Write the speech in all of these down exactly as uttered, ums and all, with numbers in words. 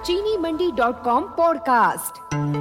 चीनी Mandi dot com podcast.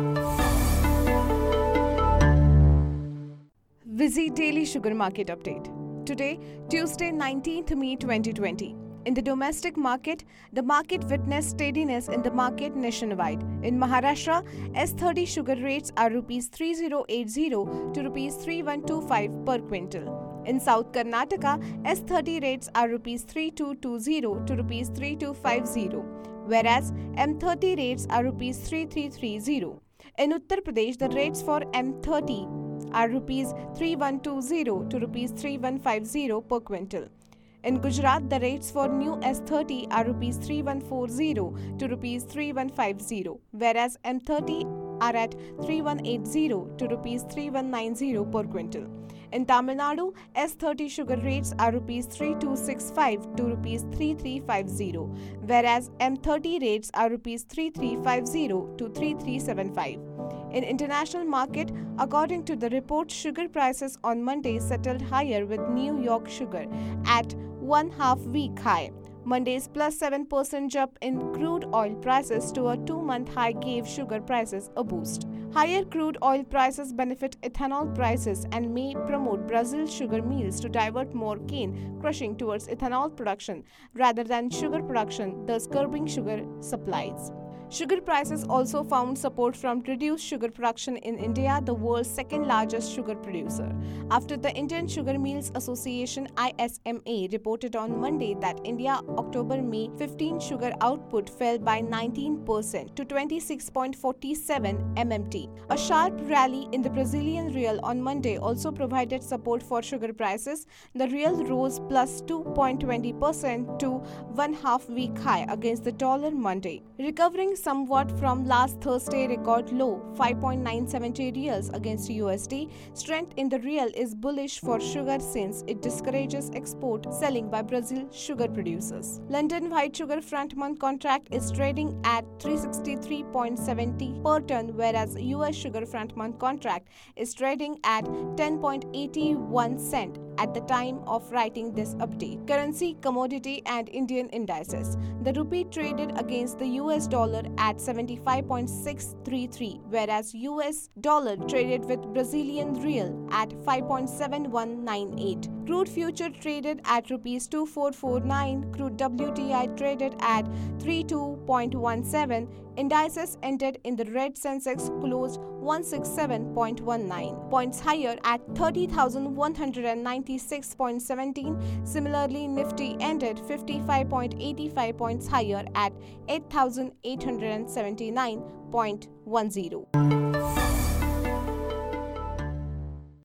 Busy daily sugar market update. Today, Tuesday, nineteenth May twenty twenty. In the domestic market, the market witnessed steadiness in the market nationwide. In Maharashtra, S thirty sugar rates are rupees three thousand eighty to rupees three thousand one hundred twenty-five per quintal. In South Karnataka, S thirty rates are rupees three thousand two hundred twenty to rupees three thousand two hundred fifty, whereas M thirty rates are rupees three thousand three hundred thirty. In Uttar Pradesh, the rates for M thirty are rupees three thousand one hundred twenty to rupees three thousand one hundred fifty per quintal. In Gujarat, the rates for new S thirty are rupees three thousand one hundred forty to rupees three thousand one hundred fifty, whereas M thirty are at three thousand one hundred eighty to rupees three thousand one hundred ninety per quintal. In Tamil Nadu, S thirty sugar rates are rupees three thousand two hundred sixty-five to rupees three thousand three hundred fifty, whereas M thirty rates are rupees three thousand three hundred fifty to three thousand three hundred seventy-five. In international market, according to the report, sugar prices on Monday settled higher with New York sugar at one half week high. Monday's plus seven percent jump in crude oil prices to a two-month high gave sugar prices a boost. Higher crude oil prices benefit ethanol prices and may promote Brazil's sugar mills to divert more cane crushing towards ethanol production rather than sugar production, thus curbing sugar supplies. Sugar prices also found support from reduced sugar production in India, the world's second largest sugar producer, after the Indian Sugar Mills Association I S M A reported on Monday that India October-May fifteen sugar output fell by nineteen percent to twenty-six point four seven million metric tons. A sharp rally in the Brazilian real on Monday also provided support for sugar prices. The real rose plus two point two zero percent to one half week high against the dollar Monday, recovering somewhat from last Thursday record low five point nine seven reals against U S D. Strength in the real is bullish for sugar since it discourages export selling by Brazil sugar producers. London white sugar front month contract is trading at three hundred sixty-three point seven zero per ton, whereas U S sugar front month contract is trading at ten point eight one cent at the time of writing this update. Currency, commodity and Indian indices. The rupee traded against the U S dollar at seventy-five point six three three, whereas U S dollar traded with Brazilian real at five point seven one nine eight. Crude future traded at rupees two thousand four hundred forty-nine, crude W T I traded at thirty-two point one seven. Indices ended in the red. Sensex closed one hundred sixty-seven point one nine points higher at thirty thousand one hundred ninety-six point one seven. Similarly, Nifty ended fifty-five point eight five points higher at eight thousand eight hundred seventy-nine point one zero.